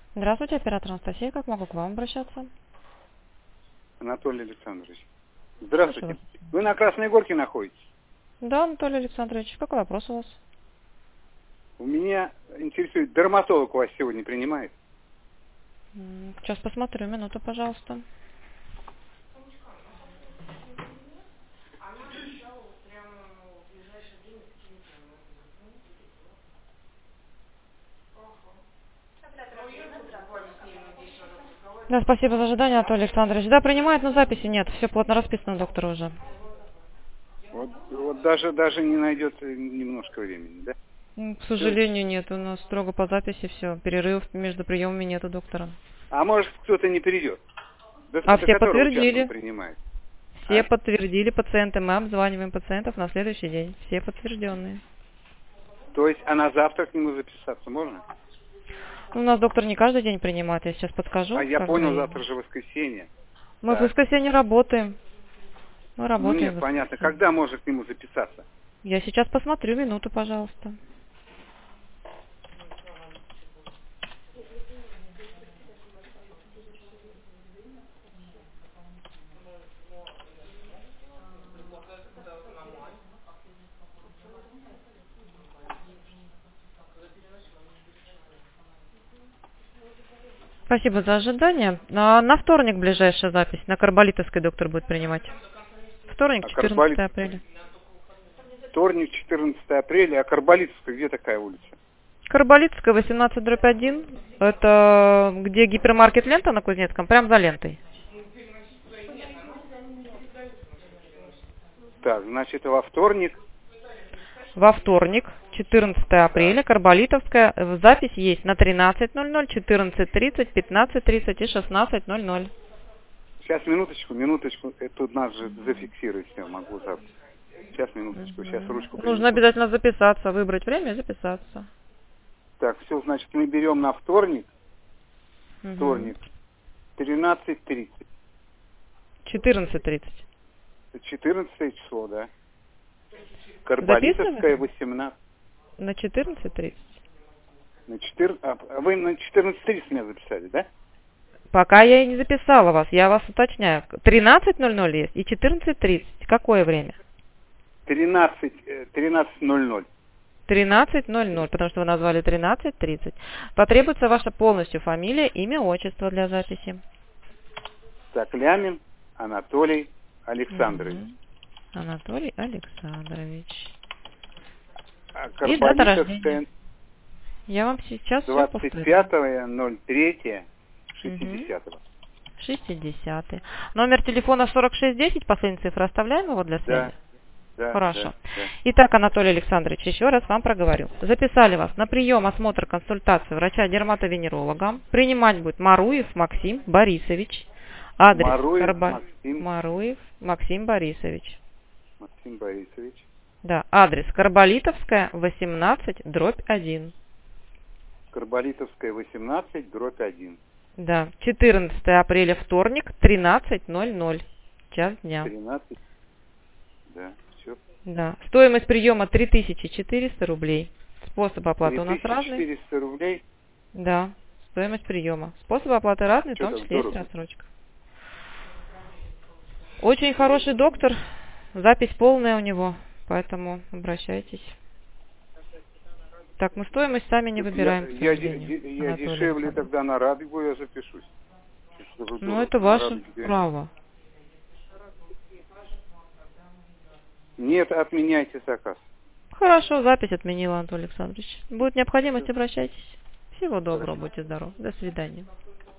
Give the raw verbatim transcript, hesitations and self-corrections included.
Здравствуйте, оператор Анастасия. Как могу к вам обращаться? Анатолий Александрович. Здравствуйте. Слушаю Вы на Красной Горке находитесь? вас. Да, Анатолий Александрович, какой вопрос у вас? У меня интересует, дерматолог у вас сегодня принимает? М, Сейчас посмотрю, минуту, пожалуйста. Да, спасибо за ожидание, Анатолий Александрович. Да, принимает, но записи нет. Все плотно расписано у доктора уже. Вот, вот даже, даже не найдется немножко времени, да? М, К Всё. сожалению, нет. У нас строго по записи все. Перерывов между приемами нет у доктора. А может кто-то не придет? До, А до все которого часа он подтвердили. принимает? Все А? подтвердили пациенты. Мы обзваниваем пациентов на следующий день. Все подтвержденные. То есть, а на завтра к нему записаться можно? У нас доктор не каждый день принимает. Я сейчас подскажу. А я когда понял, и- завтра же воскресенье. Мы в Так. воскресенье работаем. Мы Ну работаем нет, в понятно. воскресенье. Когда можно к нему записаться? Я сейчас посмотрю, минуту, пожалуйста. Спасибо за ожидание. А на вторник ближайшая запись. На Карболитовской доктор будет принимать. Вторник, А четырнадцатое Карболит... апреля. Вторник, четырнадцатое апреля. А Карболитовская где такая улица? Карболитовская, восемнадцать дробь один. Это где гипермаркет «Лента» на Кузнецком, прям за лентой. Так, значит, во вторник. Во вторник, четырнадцатое апреля, Карболитовская. В Запись есть на тринадцать ноль ноль, четырнадцать тридцать, пятнадцать тридцать и шестнадцать ноль ноль. Сейчас, минуточку, минуточку. Это тут нас же зафиксировать все, могу завтра. Сейчас, минуточку, сейчас ручку принесу. Нужно обязательно записаться, выбрать время и записаться. Так, все, значит, мы берем на вторник. Угу. Вторник. тринадцать тридцать. четырнадцать тридцать. четырнадцатое число, да? Карболитовская, Записываем? восемнадцать. На четырнадцать тридцать. На четырнадцать... А вы на четырнадцать тридцать меня записали, да? Пока я и не записала вас, я вас уточняю. тринадцать ноль ноль есть и четырнадцать тридцать. Какое время? тринадцать, тринадцать ноль ноль. тринадцать ноль ноль, потому что вы назвали тринадцать тридцать. Потребуется ваша полностью фамилия, имя, отчество для записи. Так, Лямин Анатолий Александрович. Угу. Анатолий Александрович. А И дата Карболитовская рождения. Я вам сейчас все двадцать повторю. пятое ноль третье шестидесятого. шестидесятый. Номер телефона сорок шесть десять, последняя цифра, оставляем его для связи? Да, да, Хорошо. да, да. Итак, Анатолий Александрович, еще раз вам проговорю. Записали вас на прием, осмотр, консультацию врача-дерматовенеролога. Принимать будет Маруев Максим Борисович. Адрес Маруев Карба... Максим. Маруев Максим Борисович. Максим Борисович. Да, адрес Карболитовская, восемнадцать, дробь один. Карболитовская, восемнадцать, дробь один. Да, четырнадцатое апреля, вторник, тринадцать ноль ноль. Час дня. тринадцать. Да, все. Да. Стоимость приема три тысячи четыреста рублей. Способ оплаты у нас разный. три тысячи четыреста рублей. Да, стоимость приема. Способы оплаты разные, в Что том так числе есть здорово? рассрочка. Очень хороший доктор. Запись полная у него, поэтому обращайтесь. Так, мы стоимость сами не выбираем, к Я, я, сожалению, я, я Анатолий дешевле Александрович. тогда на Радугу я запишусь. Что же Ну, дорого, это на ваше Радуге. право. Нет, отменяйте заказ. Хорошо, запись отменила, Анатолий Александрович. Будет необходимость, обращайтесь. Всего доброго, будьте здоровы. До свидания.